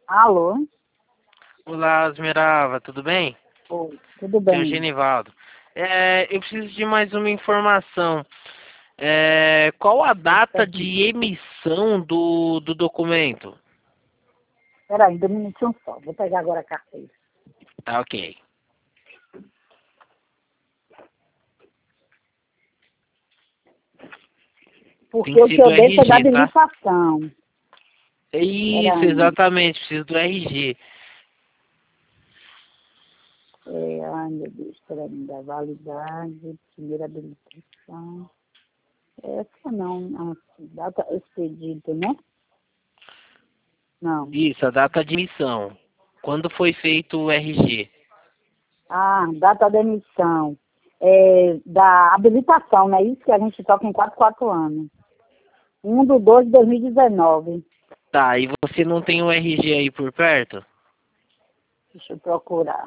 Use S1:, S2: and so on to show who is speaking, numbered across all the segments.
S1: Alô?
S2: Olá, Esmeralda, tudo bem?
S1: Oi, tudo
S2: Aqui é o
S1: bem?
S2: Genivaldo. Eu preciso de mais uma informação. Qual a data de emissão do documento?
S1: Peraí, um minutinho só. Vou pegar agora a carteira.
S2: Tá, ok. Tem
S1: Porque
S2: que
S1: o
S2: ser
S1: que
S2: do
S1: eu dei foi da
S2: RG, tá?
S1: habilitação.
S2: Isso,
S1: Peraí.
S2: exatamente, preciso do RG.
S1: Ai, meu Deus, peraí. Da validade, primeira habilitação. Essa não, a data expedida, né? Não.
S2: Isso, a data de emissão. Quando foi feito o RG?
S1: Ah, data da emissão. Da habilitação, né? Isso que a gente toca em 4 anos. 1/2/2019.
S2: Tá, e você não tem o RG aí por perto?
S1: Deixa eu procurar.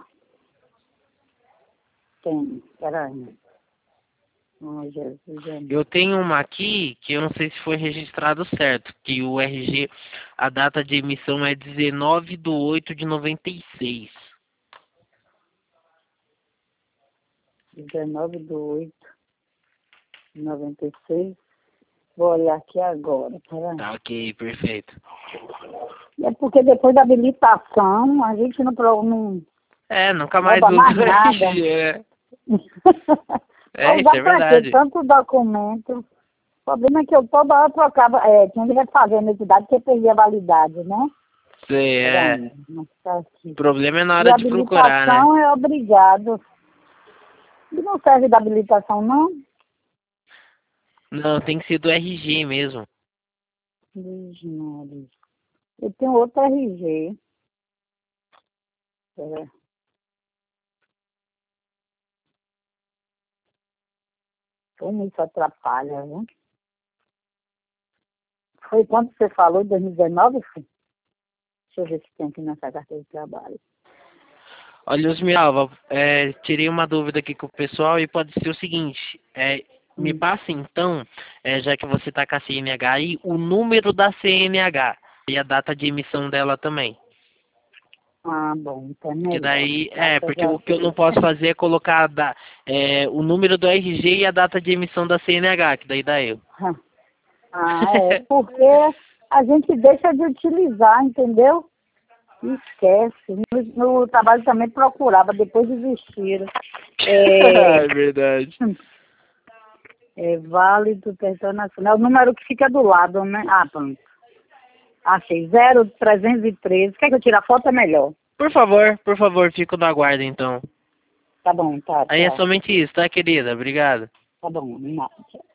S1: Tem, peraí. Oh, Jesus,
S2: Eu tenho uma aqui que eu não sei se foi registrado certo, que o RG, a data de emissão é 19/8/96.
S1: 19/8/96. Vou olhar aqui agora, peraí.
S2: Tá, ok, perfeito.
S1: É porque depois da habilitação a gente não
S2: Nunca mais
S1: rouba
S2: uso
S1: mais
S2: o
S1: nada.
S2: RG,
S1: Vai
S2: isso
S1: usar
S2: é
S1: pra quê?
S2: verdade.
S1: Tanto documento. O problema é que eu toda hora trocava, tinha que refazer a identidade porque perdia a validade, né?
S2: Sei,
S1: Peraí, não tá
S2: o
S1: aqui.
S2: problema é na
S1: E
S2: hora
S1: a
S2: de procurar, né?
S1: habilitação é obrigado. E não serve da habilitação, não?
S2: Não, tem que ser do RG mesmo.
S1: Vixe, eu tenho outro RG. Peraí. Como isso atrapalha, né? Foi quando você falou, 2019, filho? Deixa eu ver se tem aqui nessa carteira de trabalho.
S2: Olha, Osmiralva, tirei uma dúvida aqui com o pessoal e pode ser o seguinte, me
S1: Hum.
S2: passa então, já que você está com a CNH aí, o número da CNH e a data de emissão dela também.
S1: Ah, bom, então é
S2: Que
S1: melhor.
S2: daí,
S1: Graças
S2: porque
S1: a
S2: o que eu não
S1: Deus.
S2: posso fazer é colocar o número do RG e a data de emissão da CNH, que daí dá eu.
S1: Ah, é porque a gente deixa de utilizar, entendeu? Esquece. No trabalho também procurava, depois desistiram.
S2: É
S1: É,
S2: verdade.
S1: válido, território nacional. O número que fica do lado, né? Ah, pronto. Achei, 0313. Quer que eu tire a foto? É melhor.
S2: Por favor, fico na guarda então.
S1: Tá bom, tá,
S2: Aí é
S1: tchau.
S2: somente isso, tá, querida? Obrigado.
S1: Tá bom, nada.